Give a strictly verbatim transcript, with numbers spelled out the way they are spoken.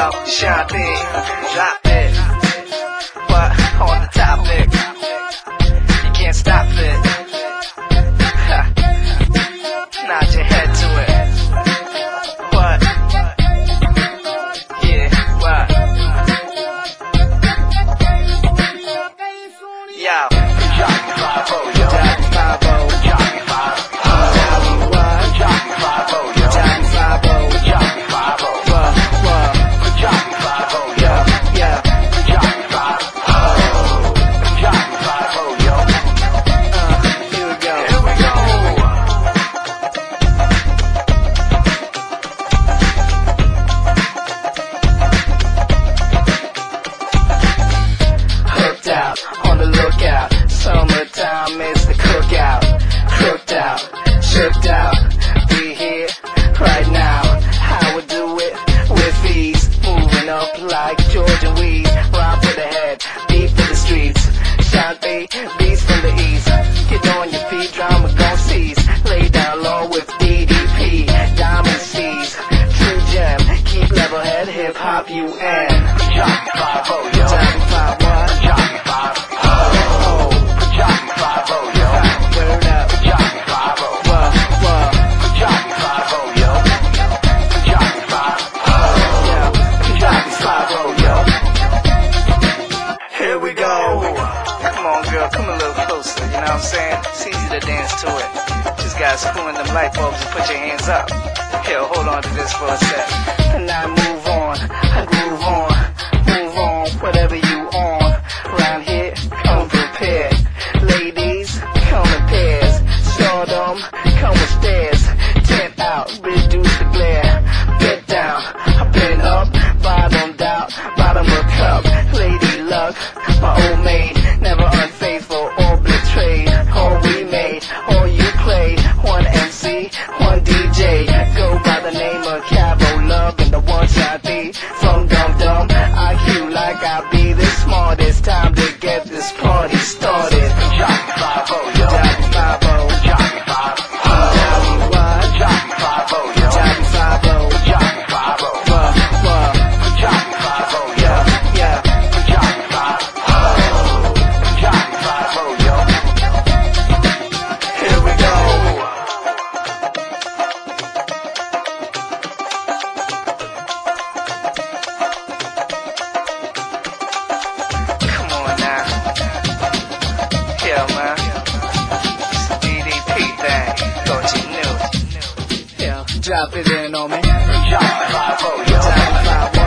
Yo, Shanti, drop it. What on the topic? You can't stop it. Ha. Nod your head to it. What? Yeah, what? Yo, Jockey five oh, yo. Jockey five oh, Jockey five oh. Jockey what? Jockey five oh, yo. Jockey five oh, Jockey five oh. What? What? Jockey five oh, yo. Yeah. Jockey five oh. Jockey five oh, yo. Uh, here we go. Here we go. Hooked out, on the lookout. Summertime is the cookout. Cooked out, shooked out. We here right now. How we do it with ease. Moving up like Georgian weed. Rhyme for the head, beat for the streets. Shanti, beats from the east. Get on your feet, drama gon' cease. Lay down low with D D P. Diamond C's, true gem. Keep level head, hip hop U N. Jockey five oh, yo. Jockey five what? Jockey five oh. Jockey five oh, yo. Word up. Jockey five oh. What? What? Jockey five oh, yo. Jockey five oh. Yeah. Jockey five oh, yo. Here we go. Come on, girl. Come a little closer. You know what I'm saying? It's easy to dance to it. Just gotta screw in them light bulbs and put your hands up. Here, hold on to this for a sec. And I move on. I groove on. Move on. Whatever you on. Round here, come prepared. Ladies, come in pairs. Stardom, come with stairs. Tip out, reduce the glare. Get down, I've been up, bottomed out, bottom of cup. Lady luck, my old maid, never unfaithful or betrayed. All we made, all you played. One M C, one D J. Go by the name of Cabo Love and the one Shanti. From Dum Dum, I Q like I be the smartest. Time to get this party started. Jockey five oh, yo. Jockey five oh. Jockey five oh. Jockey what? Jockey five oh, yo. Jockey five oh. Jockey five oh. What? What? Jockey five oh, yo. Yeah. Jockey five oh. Jockey five oh, yo. Here we go. Come on now. Yeah, man. It's a D D P thing. Thought you knew. Yeah, drop it in on me. Jockey five oh, yo. Jockey five oh.